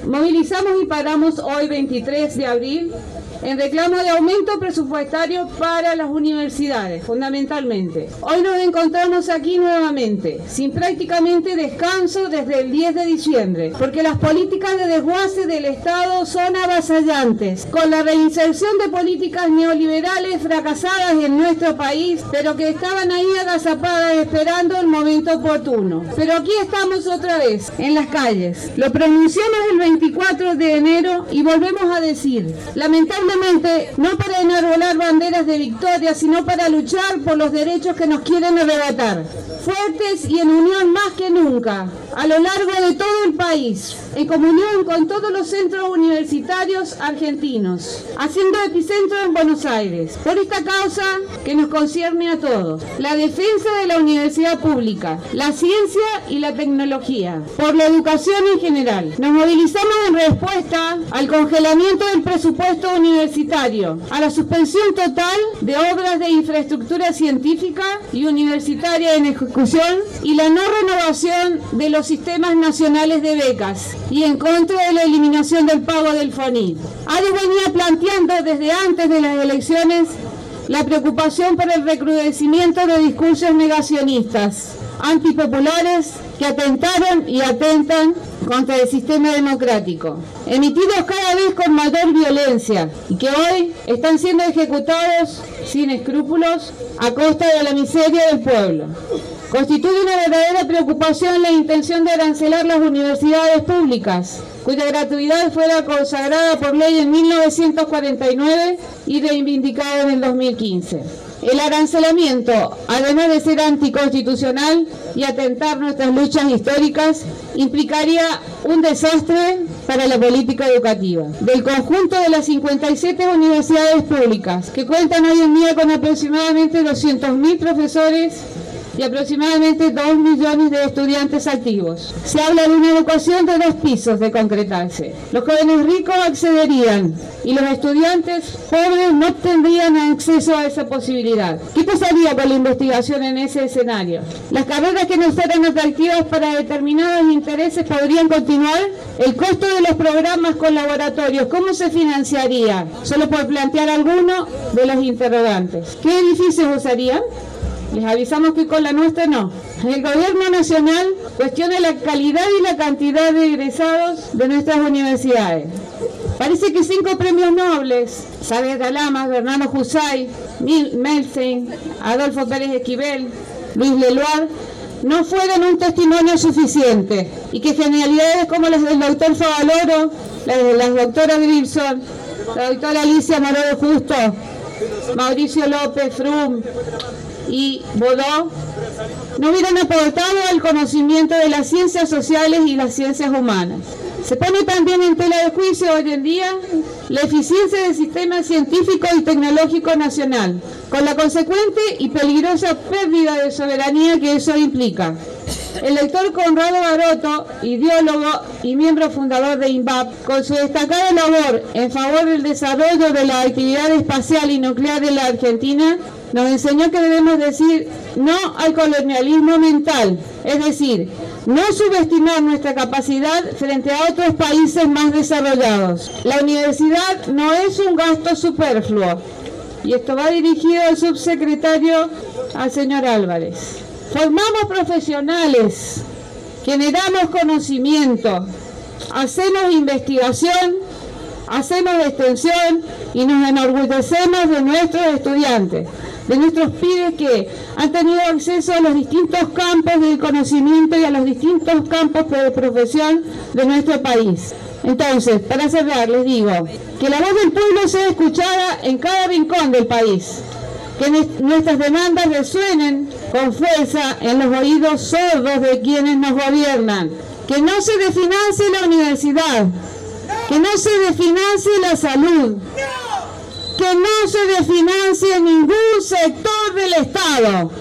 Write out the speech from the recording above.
movilizamos y paramos hoy 23 de abril en reclamo de aumento presupuestario para las universidades, fundamentalmente. Hoy nos encontramos aquí nuevamente, sin prácticamente descanso desde el 10 de diciembre, porque las políticas de desguace del Estado son avasallantes, con la reinserción de políticas neoliberales fracasadas en nuestro país, pero que estaban ahí agazapadas esperando el momento oportuno. Pero aquí estamos otra vez, en las calles. Lo pronunciamos el 24 de enero y volvemos a decir, lamentablemente, no para enarbolar banderas de victoria, sino para luchar por los derechos que nos quieren arrebatar. Fuertes y en unión más que nunca, a lo largo de todo el país, en comunión con todos los centros universitarios argentinos, haciendo epicentro en Buenos Aires, por esta causa que nos concierne a todos, la defensa de la universidad pública, la ciencia y la tecnología, por la educación en general. Nos movilizamos en respuesta al congelamiento del presupuesto universitario, a la suspensión total de obras de infraestructura científica y universitaria en ejecución y la no renovación de los sistemas nacionales de becas y en contra de la eliminación del pago del FONIT. ADES venía planteando desde antes de las elecciones la preocupación por el recrudecimiento de discursos negacionistas, antipopulares que atentaron y atentan contra el sistema democrático, emitidos cada vez con mayor violencia y que hoy están siendo ejecutados sin escrúpulos a costa de la miseria del pueblo. Constituye una verdadera preocupación la intención de arancelar las universidades públicas, cuya gratuidad fuera consagrada por ley en 1949 y reivindicada en el 2015. El arancelamiento, además de ser anticonstitucional y atentar nuestras luchas históricas, implicaría un desastre para la política educativa. Del conjunto de las 57 universidades públicas, que cuentan hoy en día con aproximadamente 200.000 profesores y aproximadamente 2 millones de estudiantes activos. Se habla de una educación de 2 pisos de concretarse. Los jóvenes ricos accederían y los estudiantes pobres no tendrían acceso a esa posibilidad. ¿Qué pasaría con la investigación en ese escenario? Las carreras que no fueran atractivas para determinados intereses podrían continuar. El costo de los programas con laboratorios, ¿cómo se financiaría? Solo por plantear alguno de los interrogantes. ¿Qué edificios usarían? Les avisamos que con la nuestra no. El gobierno nacional cuestiona la calidad y la cantidad de egresados de nuestras universidades. Parece que 5 premios nobles, Saavedra Lamas, Bernardo Husay, Melstein, Adolfo Pérez Esquivel, Luis Leloir, no fueron un testimonio suficiente y que genialidades como las del doctor Favaloro, las de la doctora Grilson, la doctora Alicia Morado Justo, Mauricio López Frum y Bodó no hubieran aportado al conocimiento de las ciencias sociales y las ciencias humanas. Se pone también en tela de juicio hoy en día la eficiencia del sistema científico y tecnológico nacional, con la consecuente y peligrosa pérdida de soberanía que eso implica. El doctor Conrado Baroto, ideólogo y miembro fundador de INVAP, con su destacada labor en favor del desarrollo de la actividad espacial y nuclear en la Argentina, nos enseñó que debemos decir no al colonialismo mental, es decir, no subestimar nuestra capacidad frente a otros países más desarrollados. La universidad no es un gasto superfluo, y esto va dirigido al subsecretario, al señor Álvarez. Formamos profesionales, generamos conocimiento, hacemos investigación, hacemos extensión y nos enorgullecemos de nuestros estudiantes, de nuestros pibes que han tenido acceso a los distintos campos del conocimiento y a los distintos campos de profesión de nuestro país. Entonces, para cerrar, les digo que la voz del pueblo sea escuchada en cada rincón del país, que nuestras demandas resuenen con fuerza en los oídos sordos de quienes nos gobiernan, que no se desfinancie la universidad, que no se desfinancie la salud, que no se desfinancie ningún sector del Estado.